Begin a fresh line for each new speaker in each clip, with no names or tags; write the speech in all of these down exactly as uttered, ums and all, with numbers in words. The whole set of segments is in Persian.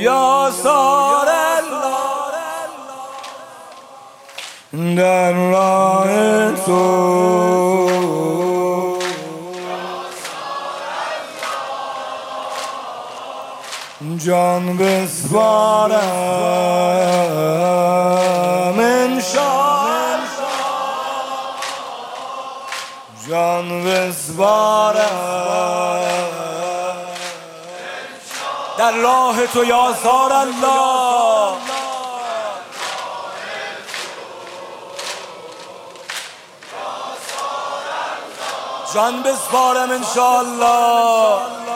یا سار الله در راه تو، جان بسپارم انشاءالله، جان بسپارم در راه تو یا سار الله، جان بسپارم انشاءالله.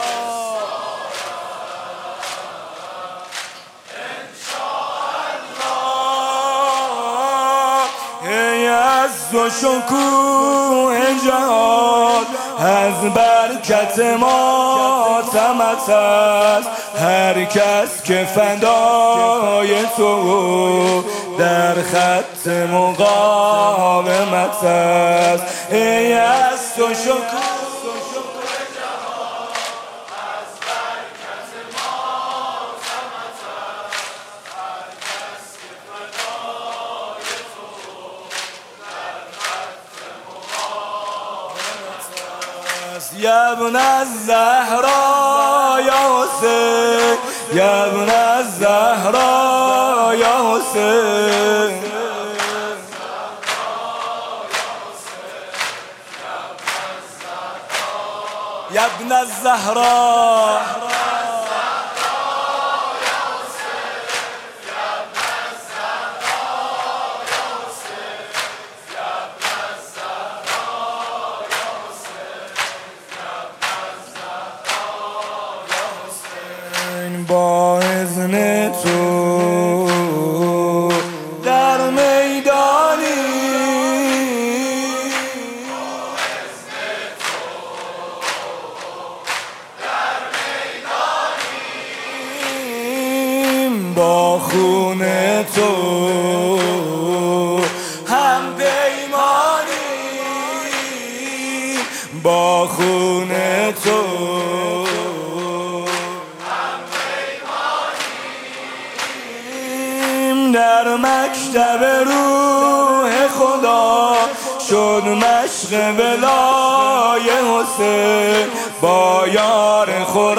ای از تو شکوه جهان، از برکت ما تمت است هر کس که فدای تو در خط مقاومت است. ای از تو شکوه یا ابن الزهرا یا حسین، یا ابن الزهرا یا حسین، یا ابن الزهرا با اذن تو در میدانی، با خون تو هم پیمانی، با خون تو در مکتب روح خدا شد مشق ولای حسین، با یار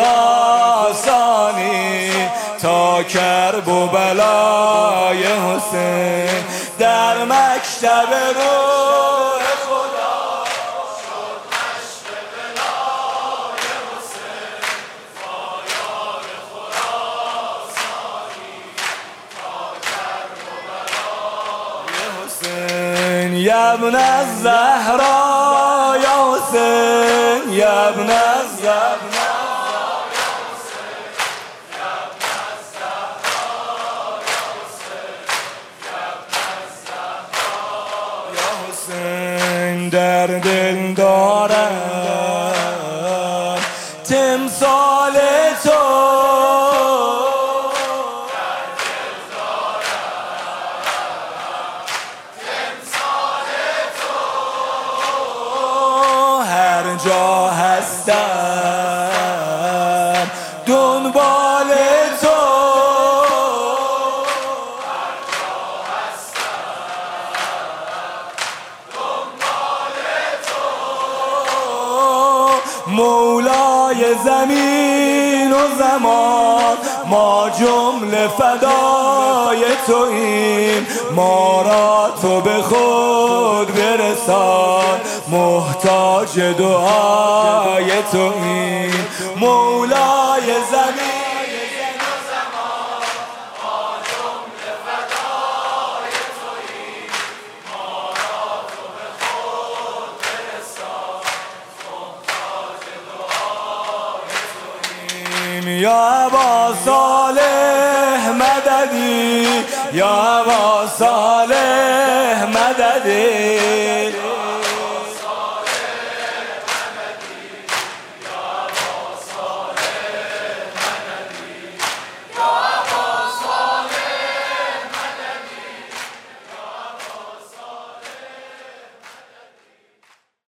خراسانی تا کرب و بلای حسین. در مکتب روح خدا شد مشق ولای حسین، با یار خراسانی یا ابن الزهرا یا حسین، یا ابن الزهرا یا حسین، در دل دارم تمثال تو، جا هستم دنبال تو، هر جا هستم دنبال تو، مولای زمین و زمان ما جمله فدای توییم، ما را تو به خود برسان محتاج دعای توییم. مولای زمین و زمان ما جمله فدای توییم، ما را تو به خود برسان محتاج دعای توییم. یا ابا صالح مددی، یا ابا صالح مددی،